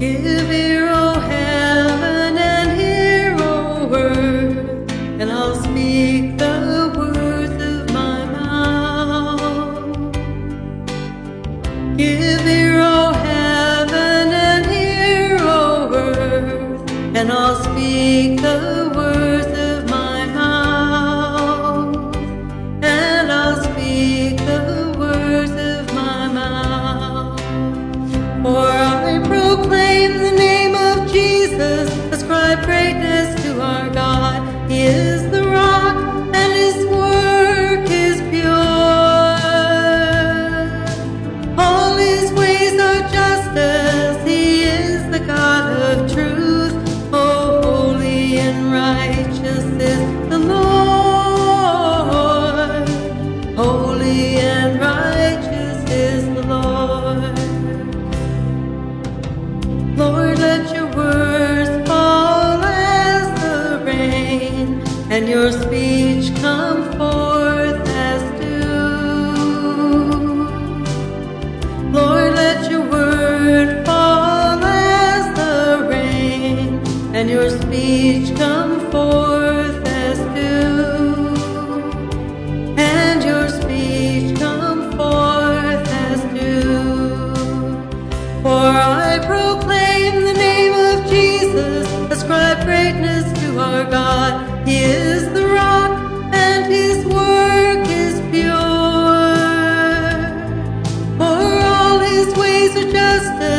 Give ear, O heaven, and hear, O earth, and I'll speak the words of my mouth. Give ear, O heaven, and hear, O earth, and I'll speak the words of my mouth. And I'll speak the words of my mouth. For I proclaim the name of Jesus, ascribe greatness to our God. He is the rock, and His work is pure. All His ways are justice. He is the God of truth. Oh, holy and righteous is the Lord. Holy and righteous is the Lord. Lord, let your words fall as the rain, and your speech come forth as dew. Lord, let your word fall as the rain, and your speech come forth as dew. And your speech come forth as dew. For I proclaim the name of Jesus, ascribe greatness to our God. He is the rock, and His work is pure. For all His ways are justice.